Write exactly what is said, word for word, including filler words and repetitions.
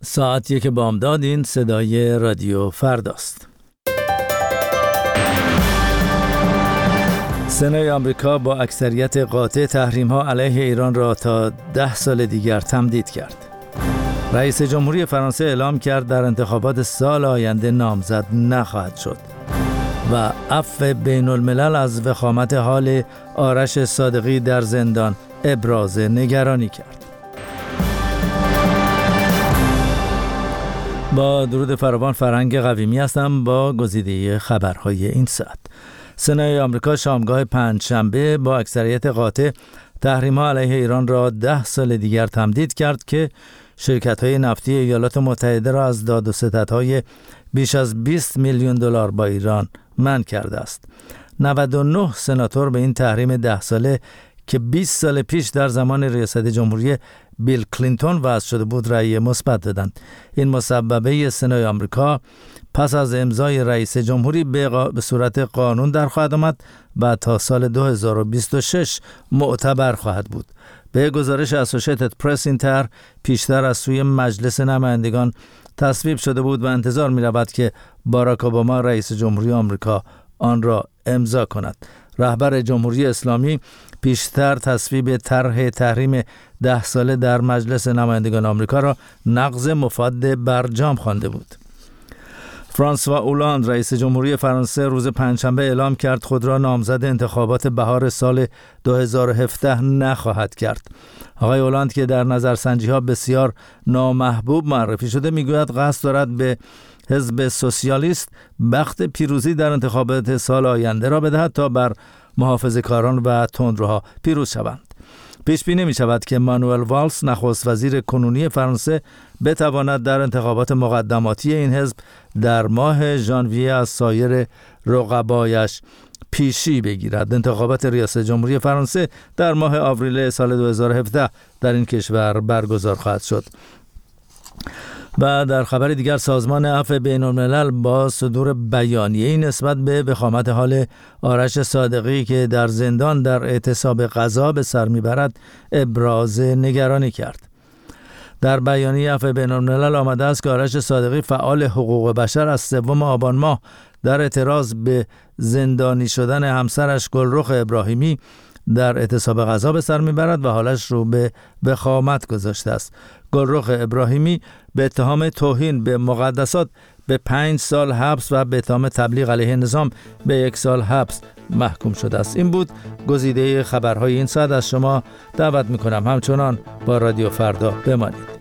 ساعت یک بامداد. این صدای رادیو فرداست. سنای آمریکا با اکثریت قاطع تحریم‌ها علیه ایران را تا ده سال دیگر تمدید کرد. رئیس جمهوری فرانسه اعلام کرد در انتخابات سال آینده نامزد نخواهد شد و عفو بین الملل از وخامت حال آرش صادقی در زندان ابراز نگرانی کرد. با درود فراوان، فرهنگ قویمی هستم با گزیده خبرهای این ساعت. سنای آمریکا شامگاه پنجشنبه با اکثریت قاطع تحریم‌ها علیه ایران را ده سال دیگر تمدید کرد که شرکت‌های نفتی ایالات متحده را از داد و ستدهای بیش از بیست میلیون دلار با ایران منع کرده است. نود و نه سناتور به این تحریم ده ساله که بیست سال پیش در زمان ریاست جمهوری بیل کلینتون وضع شده بود رأی مثبت دادند. این مسببه سنای آمریکا پس از امضای رئیس جمهوری به, قا... به صورت قانون در خواهد آمد و تا سال دو هزار و بیست و شش معتبر خواهد بود. به گزارش اسوسییتد پرس این طرح پیشتر از سوی مجلس نمایندگان تصویب شده بود و انتظار می رود که باراک اوباما رئیس جمهوری آمریکا آن را امضا کند. رهبر جمهوری اسلامی پیشتر تصویب طرح تحریم ده ساله در مجلس نمایندگان آمریکا را نقض مفاد برجام خوانده بود. فرانسوا اولاند رئیس جمهوری فرانسه روز پنجشنبه اعلام کرد خود را نامزد انتخابات بهار سال دو هزار و هفده نخواهد کرد. آقای اولاند که در نظرسنجی‌ها بسیار نامحبوب معرفی شده میگوید قصد دارد به حزب سوسیالیست بخت پیروزی در انتخابات سال آینده را بدهد تا بر محافظه‌کاران و تندروها پیروز شوند. پیش بینی می شود که مانوئل والز نخست وزیر کنونی فرانسه بتواند در انتخابات مقدماتی این حزب در ماه ژانویه از سایر رقبایش پیشی بگیرد. انتخابات ریاست جمهوری فرانسه در ماه آوریل سال دو هزار و هفده در این کشور برگزار خواهد شد. و در خبر دیگر، سازمان عفو بین الملل با صدور بیانیه‌ای نسبت به وخامت حال آرش صادقی که در زندان در اعتصاب غذا به سر میبرد ابراز نگرانی کرد. در بیانیه عفو بین الملل آمده است که آرش صادقی فعال حقوق بشر از سوم آبان ماه در اعتراض به زندانی شدن همسرش گلرخ ابراهیمی در اعتصاب غذا به سر میبرد و حالش رو به وخامت گذاشته است. گلرخ ابراهیمی به اتهام توهین به مقدسات به پنج سال حبس و به اتهام تبلیغ علیه نظام به یک سال حبس محکوم شده است. این بود گزیده خبرهای این ساعت. از شما دعوت میکنم همچنان با رادیو فردا بمانید.